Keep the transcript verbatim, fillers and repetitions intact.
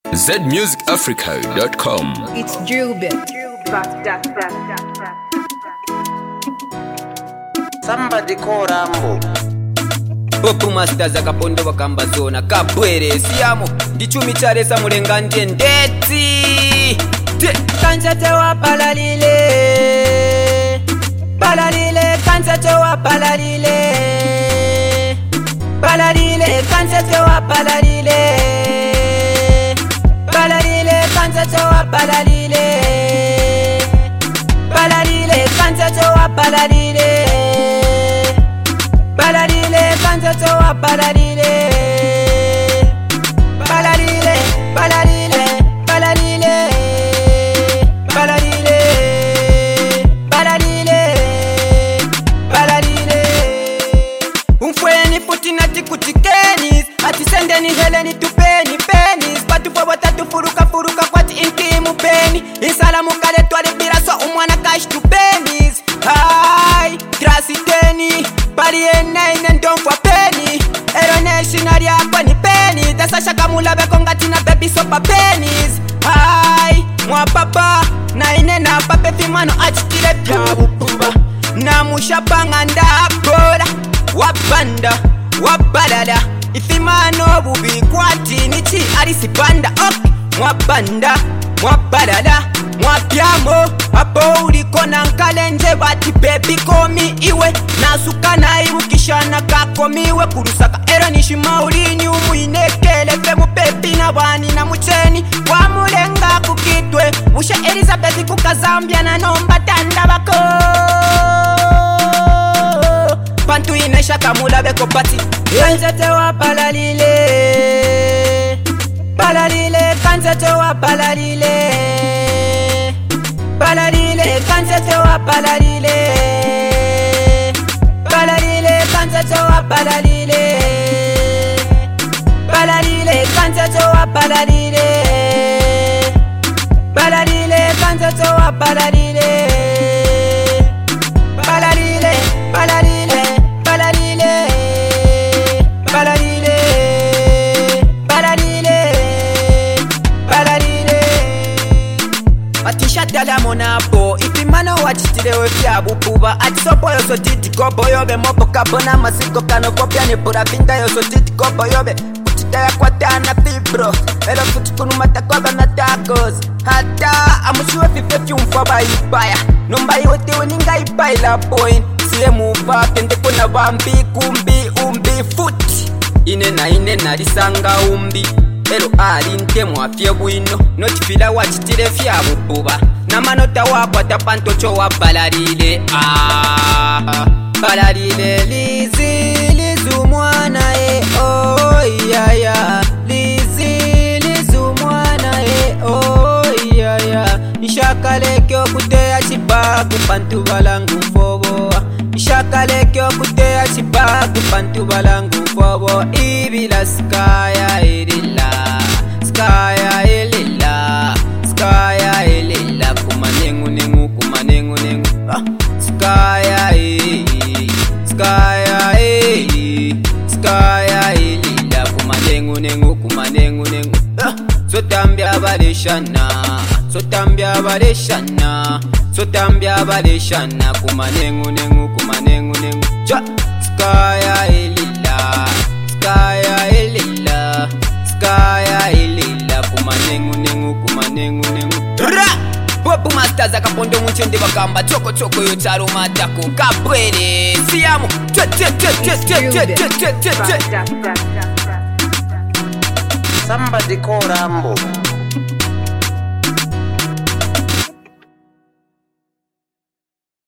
Z music africa dot com. It's Drill Bit. Somebody call Rambo. Popu masters akapondo wakamba zona kabwere siyamo ndichumi charesa mulenga ndiye ndeti kanza tewa palalile palalile kanza tewa palalile palalile kanza tewa palalile palalile kanza tewa palalile palalile kanza tewa palalile palalile kanza tewa palalile palalile palalile palalile palalile palalile palalile umfweni futi nati kutikeni ati sendeni heleni tupeni penis patu kwa watatu furuka furuka kwati inkimu peni insalamu kale twali biraso umwana kash tupenis hai grasi teni pari ene ine ndonfwa peni eronation aria kwa ni peni tasa shaka mulabe kongati na baby sopa penis hai mwa papa na ine na pape fimano achitile pya bupuba na mushapanga ndakora wabanda wabalala ifimano bubi kwati nichi arisipanda ok mwabanda mwabalala mwapyamo hapo uliko na nkalenje bati baby komi iwe nasuka na ibukishana kakomiwe kurusaka era nishima ulini umuinekele fe mupepi na bani na mucheni kwa mulenga kukitwe usha Elizabeth kukazambia na nomba tanda bako pantu inesha kamula beko pati kanzete wa palalile palalile kanzete wa palalile palalile kanzete wa palalile palalile kanzete wa palalile palalile kanzete wa palalile palalile kanzete wa palalile palalile palalile palalile palalile palalile palalile atisha dala monapo ipimano wachitilewe vya bupuba atisopo yoso titi kobo yobe mopo kabona masiko kano kopya ni pura vinda yoso titi kobo yobe kutitaya kwa tana fibro elo futukunu matakoba na tacos hata amushuwe fifefi umfaba ibaya nomba iwete weninga ibaila point siye muva kende kuna vambi kumbi umbi futi ine na ine narisanga umbi elo ali ntemu afye bwino notifila wachitile fya bupuba na manota wakwata pantocho wa balalile ah balalile lizi lizu mwana e oh yeah yeah lizi lizu mwana e oh yeah yeah nishakalekyo kuteya chibaku pantu balangu mfobo nishakalekyo kuteya chibaku pantu balangu mfobo ibila skaya ilila skaya ilila skaya ilila kumanengu nengu kumanengu nengu ah. skaya ilila skaya ilila skaya ilila kumanengu nengu kumanengu nengu ah. sotambya baleshana sotambya baleshana sotambya baleshana kumanengu nengu kumanengu nengu cha skaya ilila skaya ilila skaya ilila kumanengu nengu kumanengu nengu ra Popu masters akapondo munchende bakamba choko choko yo charo matako kabwere siyamo twe twe twe twe twe twe twe twe Somebody call Rambo.